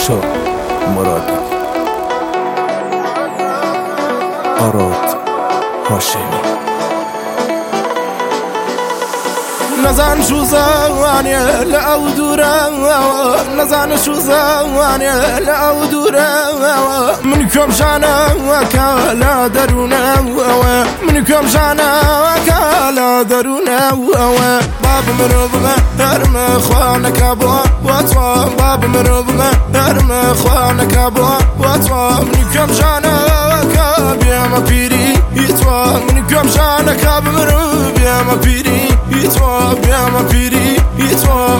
پاشا مرادی آراد هاشمی نزان شو زواني لأو دورا نزان شو زواني لأو دورا منكم شانا وكالا درونا منكم شانا وكالا درونا باب مرضنا هرم خوانك ابو وطوا باب مرضنا هرم خوانك ابو وطوا منكم شانا وكابيا ما بيري يتوا منكم شانا كاب مرض يا ما بيري يتوا بيا ما بيري يتوا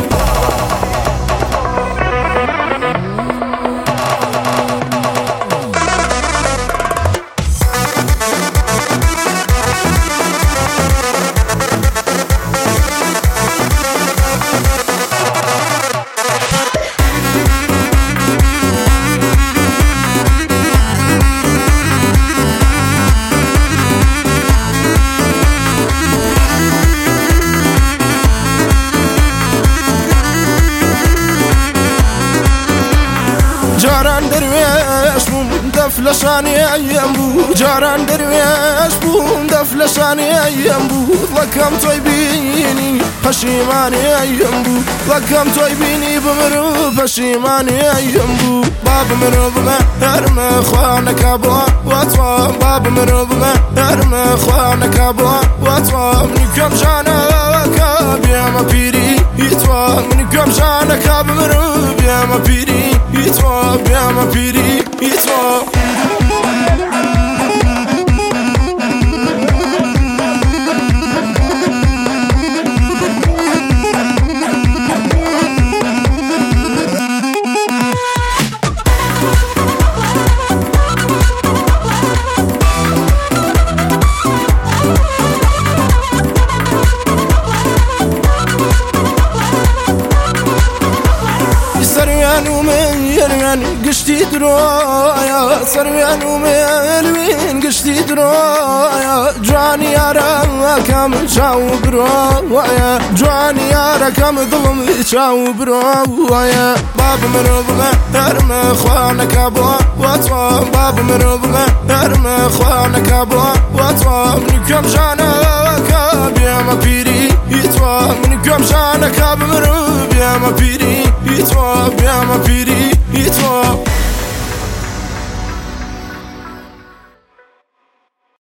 جاران درویش بوم دفلشانی ایم بود جاران درویش بوم دفلشانی ایم بود لکم توی بینی پشیمانی ایم بود لکم توی بینی بمرو پشیمانی ایم بود باب مرو بمه هرم خوانک ابو وطوا باب مرو بمه هرم خوانک ابو وطوا منکم جانا وکا بیام پیری ایتوا منکم جانا کاب مرو بیام پیری ایتوا بیام پیری ایتوا سروان وميلوين قشتي درويا سروان وميلوين قشتي درويا جواني يارا كم شاو برويا جواني يارا كم ظلم شاو برويا باب مرض ما هرم خوانك ابو وطوا باب مرض ما هرم خوانك ابو وطوا منكم جانا